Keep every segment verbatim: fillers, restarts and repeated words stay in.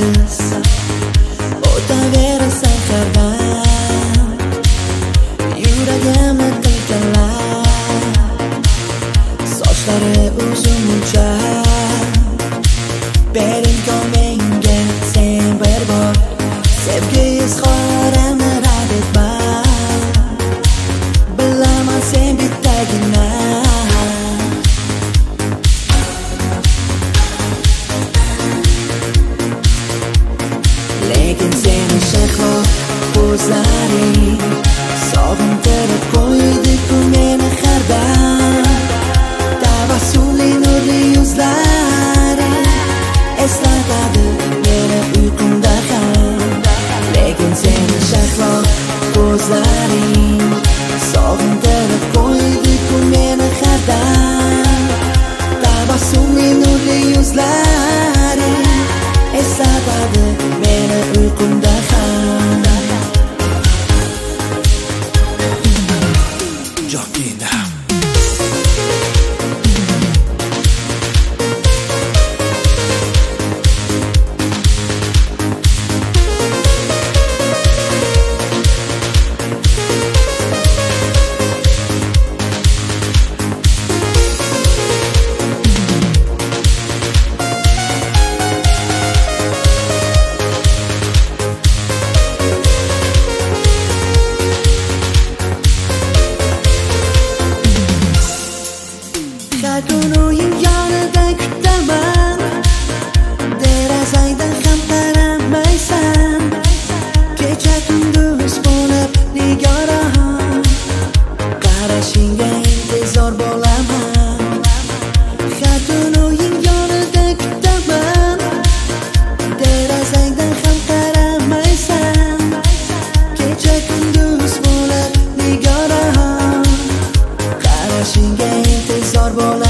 yolg'iz o'taverasan hardan, yuragimni qilganlar sochlari uzuncha. Berimkon menga sen bir bor sevgi izhorimni rad etma, bilaman sen bittagina. Lekin seni shahlo ko'zlaring sog'intirib qo'ydi-ku meni hardan. Tabassumli nurli yuzlaring eslatadi meni uyqumda ham. Lekin seni shahlo ko'zlaring sog'intirib qo'ydi-ku meni hardan. Tabassumli nurli yuzlaring eslatadi meni uyqumda ham. Jokina har kun o'yin yonida kutaman, derazangdan ham qaramaysan. Kecha kunduz bo'lib nigoraman, qarashingga intizor bo'laman. Har kun o'yin yonida kutaman, derazangdan ham qaramaysan. Kecha kunduz bo'lib nigoraman, qarashingga intizor bo'laman.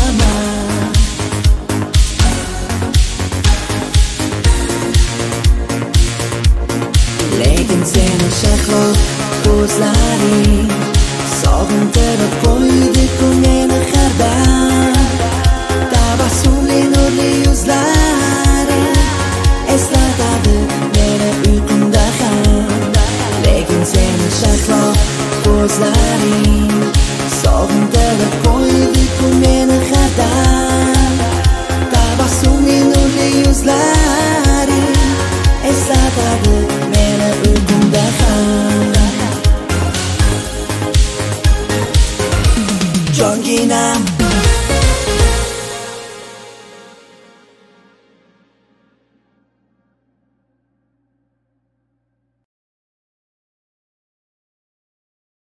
Lekin seni shahlo ko'zlaring sog'intirib qo'ydi-ku meni hardan. Tabassumli nurli yuzlaring eslatadi meni uyqumda ham. Lekin seni shahlo ko'zlaring sog'intirib qo'ydi-ku meni hardan. Tabassumli nurli yuzlaring eslatadi meni uyqumda ham. Jonginam